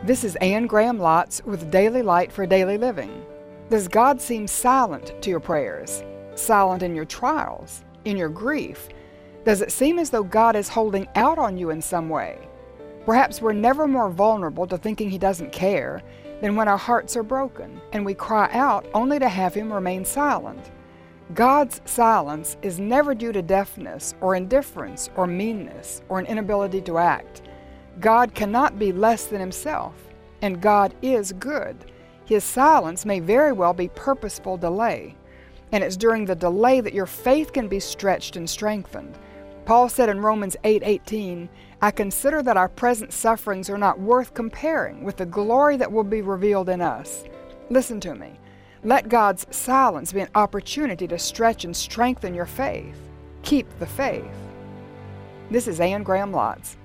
This is Anne Graham Lotz with Daily Light for Daily Living. Does God seem silent to your prayers? Silent in your trials? In your grief? Does it seem as though God is holding out on you in some way? Perhaps we're never more vulnerable to thinking He doesn't care than when our hearts are broken and we cry out only to have Him remain silent. God's silence is never due to deafness or indifference or meanness or an inability to act. God cannot be less than Himself, and God is good. His silence may very well be purposeful delay, and it's during the delay that your faith can be stretched and strengthened. Paul said in Romans 8:18, "I consider that our present sufferings are not worth comparing with the glory that will be revealed in us." Listen to me. Let God's silence be an opportunity to stretch and strengthen your faith. Keep the faith. This is Anne Graham Lotz.